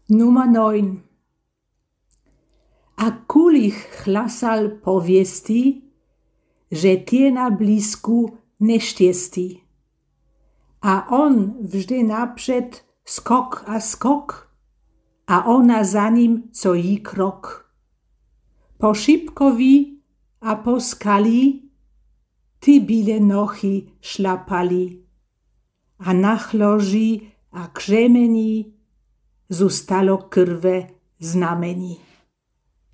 Nummer 9. A kulich chlasal poviesti, že tie na blízku neštiesti. A on vždy napřed skok a skok, a ona za ním co jí krok. Po šipkovi a po skali ty bíle nohy šlapali. A na chloži a křemení zůstalo krve znamení.